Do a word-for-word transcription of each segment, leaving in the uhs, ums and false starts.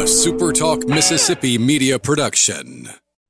SuperTalk Mississippi media production.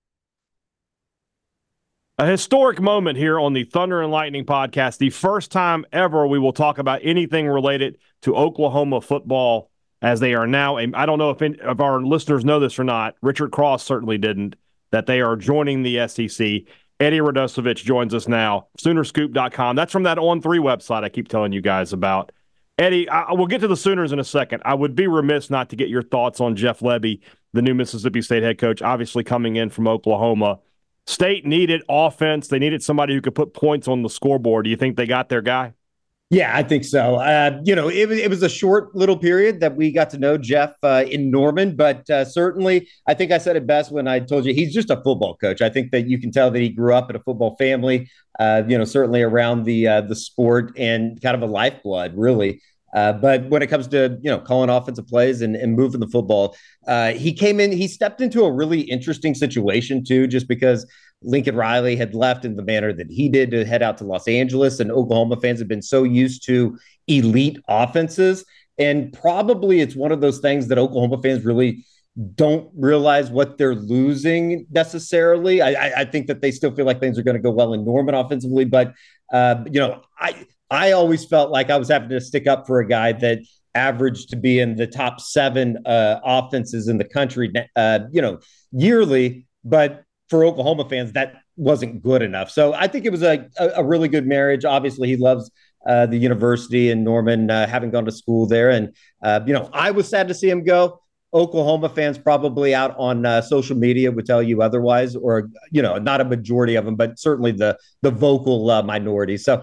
A historic moment here on the Thunder and Lightning podcast. The first time ever we will talk about anything related to Oklahoma football as they are now. I don't know if, any, if our listeners know this or not. Richard Cross certainly didn't, that they are joining the S E C. Eddie Radosevich joins us now, Sooner Scoop dot com. That's from that On three website I keep telling you guys about. Eddie, I, we'll get to the Sooners in a second. I would be remiss not to get your thoughts on Jeff Lebby, the new Mississippi State head coach, obviously coming in from Oklahoma. State needed offense. They needed somebody who could put points on the scoreboard. Do you think they got their guy? Yeah, I think so. Uh, you know, it, it was a short little period that we got to know Jeff uh, in Norman, but uh, certainly I think I said it best when I told you he's just a football coach. I think that you can tell that he grew up in a football family, uh, you know, certainly around the uh, the sport and kind of a lifeblood, really. Uh, but when it comes to, you know, calling offensive plays and, and moving the football, uh, he came in, he stepped into a really interesting situation, too, just because Lincoln Riley had left in the manner that he did to head out to Los Angeles. And Oklahoma fans have been so used to elite offenses. And probably it's one of those things that Oklahoma fans really don't realize what they're losing necessarily. I, I, I think that they still feel like things are going to go well in Norman offensively. But, uh, you know, I I always felt like I was having to stick up for a guy that averaged to be in the top seven uh, offenses in the country, uh, you know, yearly. But for Oklahoma fans, that wasn't good enough. So I think it was a, a, a really good marriage. Obviously, he loves uh, the university in Norman, uh, having gone to school there. And, uh, you know, I was sad to see him go. Oklahoma fans probably out on uh, social media would tell you otherwise, or, you know, not a majority of them, but certainly the, the vocal uh, minority. So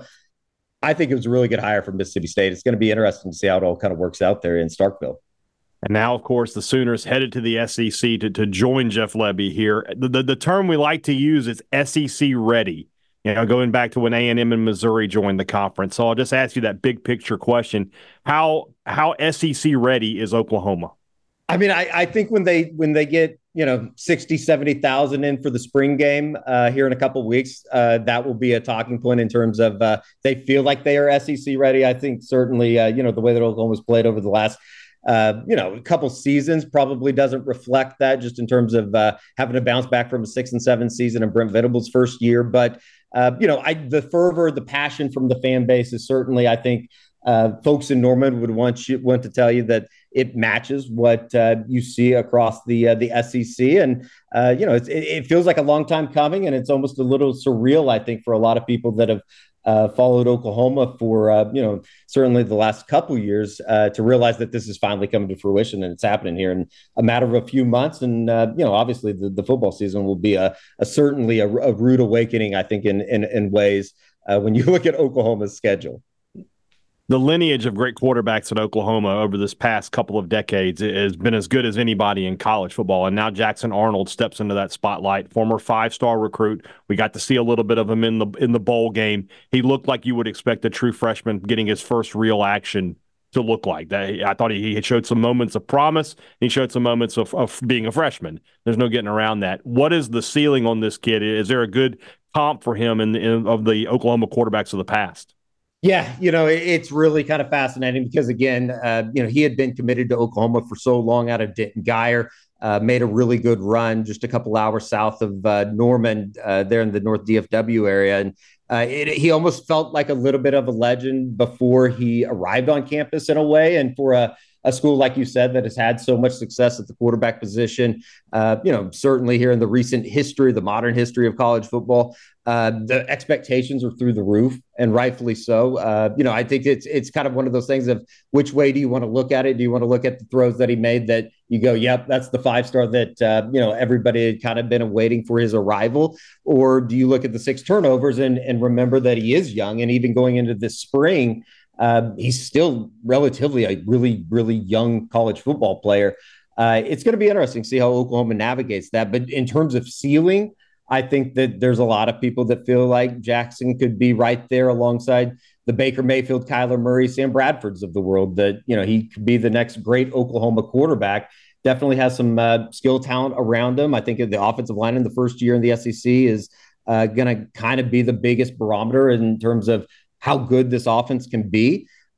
I think it was a really good hire for Mississippi State. It's going to be interesting to see how it all kind of works out there in Starkville. And now, of course, the Sooners headed to the S E C to, to join Jeff Lebby here. The, the, the term we like to use is S E C ready, you know, going back to when A and M and Missouri joined the conference. So I'll just ask you that big picture question. How how S E C ready is Oklahoma? I mean, I, I think when they when they get, you know, sixty, seventy thousand in for the spring game uh, here in a couple of weeks, uh, that will be a talking point in terms of uh, they feel like they are S E C ready. I think certainly, uh, you know, the way that Oklahoma's played over the last, uh, you know, a couple seasons probably doesn't reflect that, just in terms of uh, having to bounce back from a six and seven season in Brent Venables' first year. But, uh, you know, I, the fervor, the passion from the fan base is certainly, I think, uh, folks in Norman would want you want to tell you that it matches what uh, you see across the uh, the S E C. And, uh, you know, it's, it, it feels like a long time coming, and it's almost a little surreal, I think, for a lot of people that have uh, followed Oklahoma for, uh, you know, certainly the last couple years uh, to realize that this is finally coming to fruition and it's happening here in a matter of a few months. And, uh, you know, obviously the, the football season will be a, a certainly a, a rude awakening, I think, in, in, in ways uh, when you look at Oklahoma's schedule. The lineage of great quarterbacks at Oklahoma over this past couple of decades has been as good as anybody in college football. And now Jackson Arnold steps into that spotlight, former five-star recruit. We got to see a little bit of him in the in the bowl game. He looked like you would expect a true freshman getting his first real action to look like. I thought he showed some moments of promise. He showed some moments of, of being a freshman. There's no getting around that. What is the ceiling on this kid? Is there a good comp for him in, in of the Oklahoma quarterbacks of the past? Yeah, you know, it's really kind of fascinating because, again, uh, you know, he had been committed to Oklahoma for so long out of Denton Guyer, uh, made a really good run just a couple hours south of uh, Norman uh, there in the North D F W area. And uh, it, he almost felt like a little bit of a legend before he arrived on campus in a way. And for a a school, like you said, that has had so much success at the quarterback position, uh, you know, certainly here in the recent history, the modern history of college football, uh, the expectations are through the roof, and rightfully so. Uh, you know, I think it's it's kind of one of those things of which way do you want to look at it? Do you want to look at the throws that he made that you go, yep, that's the five star that, uh, you know, everybody had kind of been awaiting for his arrival? Or do you look at the six turnovers and, and remember that he is young, and even going into this spring, Uh, he's still relatively a really, really young college football player. Uh, it's going to be interesting to see how Oklahoma navigates that. But in terms of ceiling, I think that there's a lot of people that feel like Jackson could be right there alongside the Baker Mayfield, Kyler Murray, Sam Bradfords of the world, that, you know, he could be the next great Oklahoma quarterback. Definitely has some uh, skill talent around him. I think the offensive line in the first year in the S E C is uh, going to kind of be the biggest barometer in terms of how good this offense can be.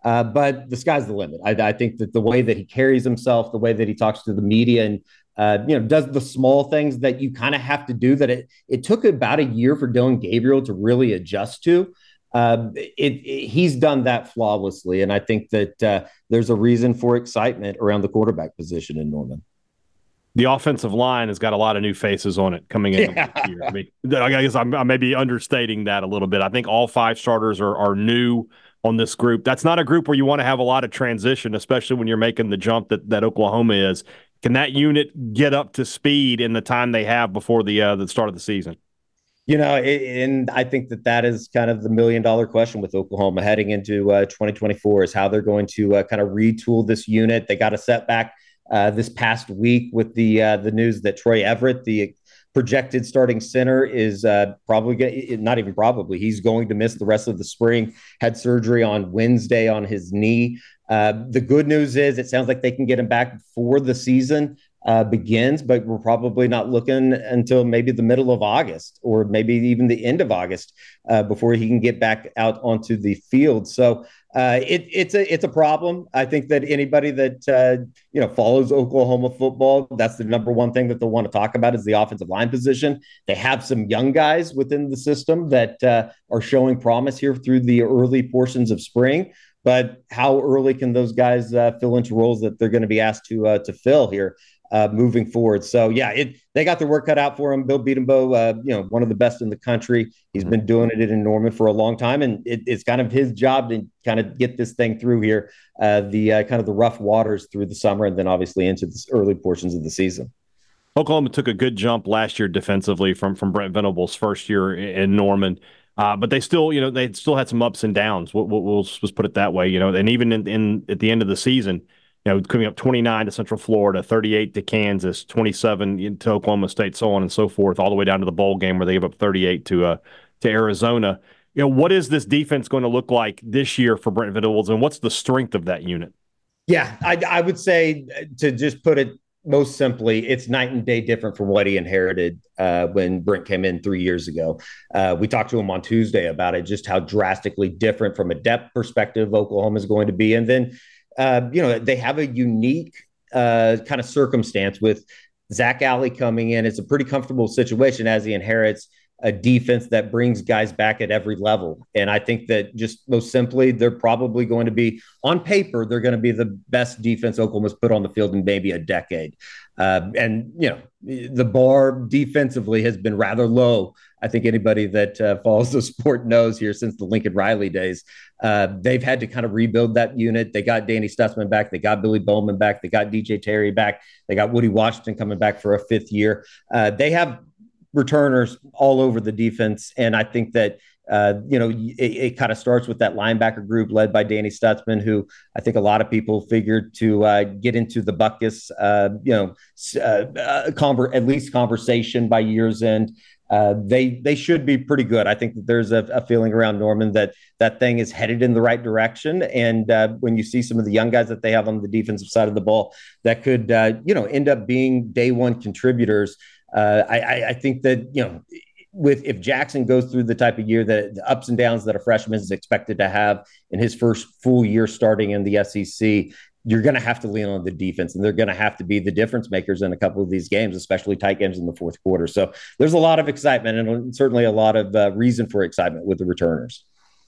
Uh, but the sky's the limit. I, I think that the way that he carries himself, the way that he talks to the media, and uh, you know, does the small things that you kind of have to do. That it it took about a year for Dillon Gabriel to really adjust to. Uh, it, it, he's done that flawlessly, and I think that uh, there's a reason for excitement around the quarterback position in Norman. The offensive line has got a lot of new faces on it coming in yeah. this year. I mean, I guess I'm, I may be understating that a little bit. I think all five starters are, are new on this group. That's not a group where you want to have a lot of transition, especially when you're making the jump that, that Oklahoma is. Can that unit get up to speed in the time they have before the uh, the start of the season? You know, and I think that that is kind of the million dollar question with Oklahoma heading into uh, twenty twenty-four is how they're going to uh, kind of retool this unit. They got a setback uh, this past week with the uh, the news that Troy Everett, the projected starting center, is uh, probably get, not even probably he's going to miss the rest of the spring. Had surgery on Wednesday on his knee. Uh, the good news is it sounds like they can get him back before the season Uh, begins, but we're probably not looking until maybe the middle of August or maybe even the end of August uh, before he can get back out onto the field. So uh, it, it's a it's a problem. I think that anybody that uh, you know follows Oklahoma football, that's the number one thing that they'll want to talk about is the offensive line position. They have some young guys within the system that uh, are showing promise here through the early portions of spring. But how early can those guys uh, fill into roles that they're going to be asked to uh, to fill here? Uh, moving forward. So, yeah, it they got their work cut out for him. Bill Beatembo, uh, you know, one of the best in the country. He's mm-hmm. been doing it in Norman for a long time, and it, it's kind of his job to kind of get this thing through here, uh, the uh, kind of the rough waters through the summer and then obviously into the early portions of the season. Oklahoma took a good jump last year defensively from, from Brent Venables' first year in Norman. Uh, but they still, you know, they still had some ups and downs. We'll, we'll, we'll just put it that way, you know, and even in, in at the end of the season, you know, coming up twenty-nine to Central Florida, thirty-eight to Kansas, twenty-seven to Oklahoma State, so on and so forth, all the way down to the bowl game where they gave up thirty-eight to uh, to Arizona. You know, what is this defense going to look like this year for Brent Venables, and what's the strength of that unit? Yeah, I, I would say, to just put it most simply, it's night and day different from what he inherited uh, when Brent came in three years ago. Uh, we talked to him on Tuesday about it, just how drastically different from a depth perspective Oklahoma is going to be. And then, uh, you know, they have a unique uh, kind of circumstance with Zach Alley coming in. It's a pretty comfortable situation as he inherits a defense that brings guys back at every level. And I think that just most simply, they're probably going to be, on paper, they're going to be the best defense Oklahoma's put on the field in maybe a decade. Uh, and, you know, the bar defensively has been rather low. I think anybody that uh, follows the sport knows here since the Lincoln Riley days. Uh, they've had to kind of rebuild that unit. They got Danny Stutzman back. They got Billy Bowman back. They got D J Terry back. They got Woody Washington coming back for a fifth year. Uh, they have returners all over the defense. And I think that, uh, you know, it, it kind of starts with that linebacker group led by Danny Stutzman, who I think a lot of people figured to uh, get into the Butkus, uh, you know, uh, uh, conver- at least conversation by year's end. Uh, they they should be pretty good. I think that there's a, a feeling around Norman that that thing is headed in the right direction. And uh, when you see some of the young guys that they have on the defensive side of the ball that could, uh, you know, end up being day one contributors, Uh, I, I think that, you know, with if Jackson goes through the type of year that the ups and downs that a freshman is expected to have in his first full year starting in the S E C, you're going to have to lean on the defense, and they're going to have to be the difference makers in a couple of these games, especially tight games in the fourth quarter. So there's a lot of excitement and certainly a lot of uh, reason for excitement with the returners.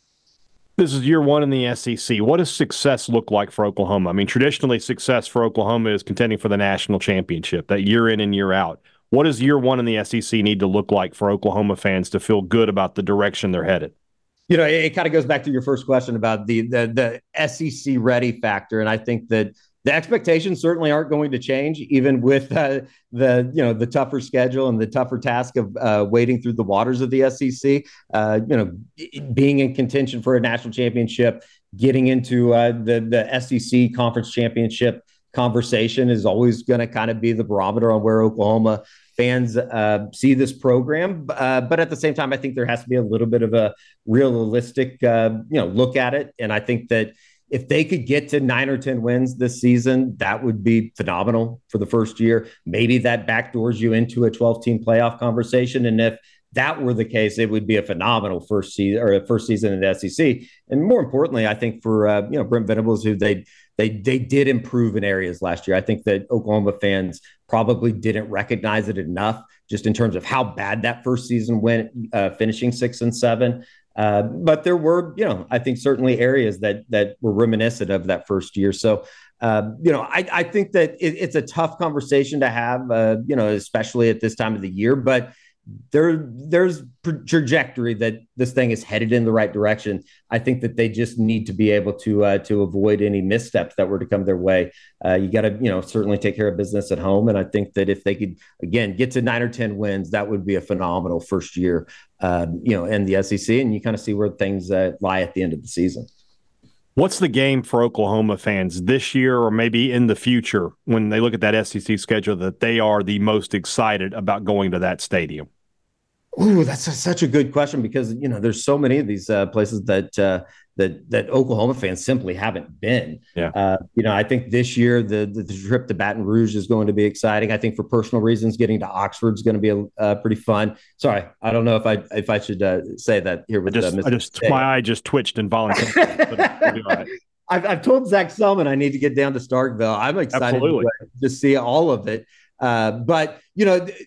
This is year one in the S E C. What does success look like for Oklahoma? I mean, traditionally, success for Oklahoma is contending for the national championship, that year in and year out. What does year one in the S E C need to look like for Oklahoma fans to feel good about the direction they're headed? You know, it, it kind of goes back to your first question about the, the the S E C ready factor. And I think that the expectations certainly aren't going to change, even with uh, the, you know, the tougher schedule and the tougher task of uh, wading through the waters of the S E C, uh, you know, being in contention for a national championship, getting into uh, the, the S E C conference championship conversation is always going to kind of be the barometer on where Oklahoma fans uh, see this program. Uh, but at the same time, I think there has to be a little bit of a realistic, uh, you know, look at it. And I think that if they could get to nine or ten wins this season, that would be phenomenal for the first year. Maybe that backdoors you into a twelve-team playoff conversation. And if that were the case, it would be a phenomenal first season or first season in the S E C. And more importantly, I think for uh, you know Brent Venables, who they they they did improve in areas last year. I think that Oklahoma fans probably didn't recognize it enough, just in terms of how bad that first season went, uh, finishing six and seven. Uh, but there were, you know, I think certainly areas that that were reminiscent of that first year. So, uh, you know, I, I think that it, it's a tough conversation to have, uh, you know, especially at this time of the year. But there, there's trajectory that this thing is headed in the right direction. I think that they just need to be able to uh, to avoid any missteps that were to come their way. Uh, you got to, you know, certainly take care of business at home. And I think that if they could, again, get to nine or ten wins, that would be a phenomenal first year, uh, you know, in the S E C. And you kind of see where things uh, lie at the end of the season. What's the game for Oklahoma fans this year or maybe in the future when they look at that S E C schedule that they are the most excited about going to that stadium? Ooh, that's a, such a good question because, you know, there's so many of these uh, places that uh, that that Oklahoma fans simply haven't been. Yeah. Uh, you know, I think this year the, the the trip to Baton Rouge is going to be exciting. I think for personal reasons, getting to Oxford is going to be uh, pretty fun. Sorry, I don't know if I if I should uh, say that here with I just, uh, I just my eye just twitched involuntarily. But right. I've, I've told Zach Selman I need to get down to Starkville. I'm excited to, to see all of it. Uh, but you know. Th-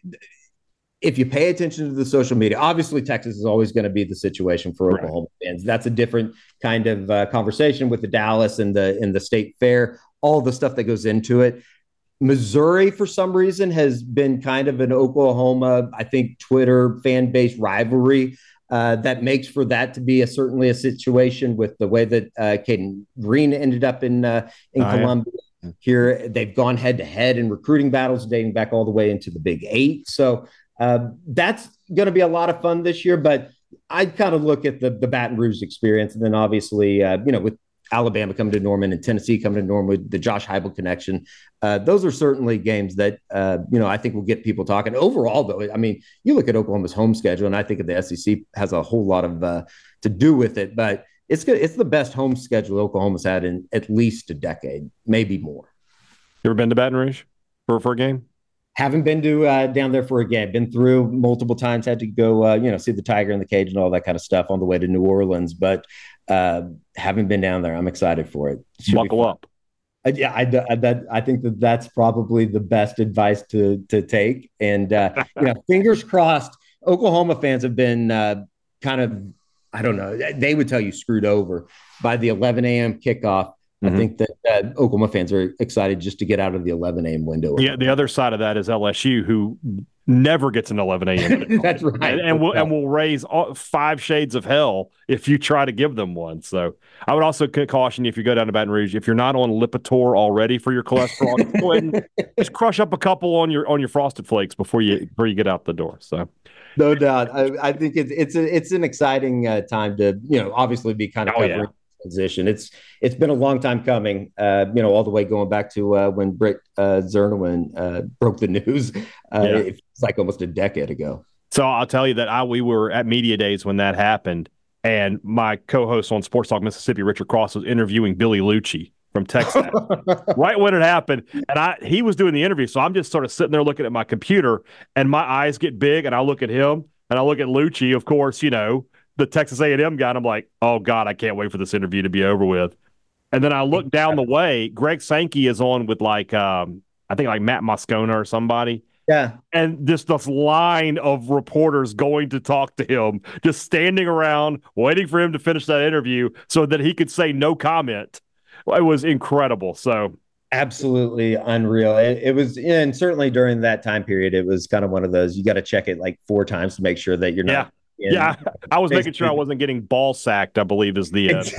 If you pay attention to the social media, obviously Texas is always going to be the situation for right. Oklahoma fans. That's a different kind of uh, conversation with the Dallas and the and the state fair, all the stuff that goes into it. Missouri, for some reason, has been kind of an Oklahoma, I think, Twitter fan base rivalry uh, that makes for that to be a, certainly a situation with the way that uh, Caden Green ended up in uh, in oh, Columbia. Yeah. Here, they've gone head to head in recruiting battles dating back all the way into the Big Eight. So. Uh, that's going to be a lot of fun this year, but I kind of look at the, the Baton Rouge experience. And then obviously, uh, you know, with Alabama coming to Norman and Tennessee coming to Norman with the Josh Heupel connection, uh, those are certainly games that, uh, you know, I think will get people talking. Overall, though, I mean, you look at Oklahoma's home schedule, and I think the S E C has a whole lot of uh, to do with it, but it's good. It's the best home schedule Oklahoma's had in at least a decade, maybe more. You ever been to Baton Rouge for, for a game? Haven't been to uh, down there for a game. Been through multiple times. Had to go, uh, you know, see the Tiger in the Cage and all that kind of stuff on the way to New Orleans. But uh, haven't been down there. I'm excited for it. it Buckle up. Uh, yeah, I, I, that, I think that that's probably the best advice to to take. And uh, you know, fingers crossed. Oklahoma fans have been uh, kind of, I don't know. They would tell you screwed over by the eleven a.m. kickoff. Mm-hmm. I think that uh, Oklahoma fans are excited just to get out of the eleven a.m. window. Yeah, the other side of that is L S U, who never gets an eleven a.m. That's right. And, and, we'll, and we'll raise all, five shades of hell if you try to give them one. So I would also caution you if you go down to Baton Rouge, if you're not on Lipitor already for your cholesterol, go ahead and just crush up a couple on your on your Frosted Flakes before you before you get out the door. So. No doubt. I, I think it's it's a, it's an exciting uh, time to, you know, obviously be kind of oh, covering yeah. transition. It's it's been a long time coming, uh, you know, all the way going back to uh, when Britt uh, Zerneman uh, broke the news. Uh, yeah. It's like almost a decade ago. So I'll tell you that I we were at Media Days when that happened, and my co-host on Sports Talk Mississippi, Richard Cross, was interviewing Billy Lucci from Texas right when it happened, and I he was doing the interview, so I'm just sort of sitting there looking at my computer, and my eyes get big, and I look at him, and I look at Lucci, of course, you know, the Texas A and M guy, and I'm like, oh, God, I can't wait for this interview to be over with. And then I look down the way, Greg Sankey is on with, like, um, I think, like, Matt Moscona or somebody. Yeah. And just this line of reporters going to talk to him, just standing around, waiting for him to finish that interview so that he could say no comment. It was incredible. So absolutely unreal. It, it was, and certainly during that time period, it was kind of one of those, you got to check it like four times to make sure that you're not. Yeah. Yeah, I was making sure I wasn't getting ball sacked, I believe is the uh,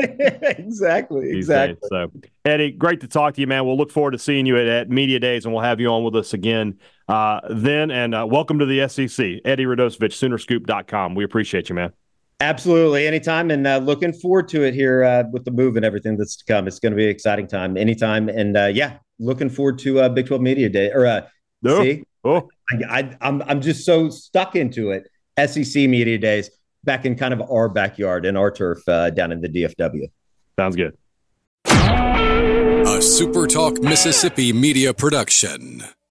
exactly, exactly. Days. So, Eddie, great to talk to you, man. We'll look forward to seeing you at, at Media Days, and we'll have you on with us again uh, then. And uh, welcome to the S E C. Eddie Radosevich, Sooner Scoop dot com. We appreciate you, man. Absolutely. Anytime. And uh, looking forward to it here uh, with the move and everything that's to come. It's going to be an exciting time anytime. And uh, yeah, looking forward to uh, Big twelve Media Day. Or uh, no. see, oh. I, I, I'm, I'm just so stuck into it. S E C Media Days back in kind of our backyard in our turf uh, down in the D F W. Sounds good. A SuperTalk Mississippi media production.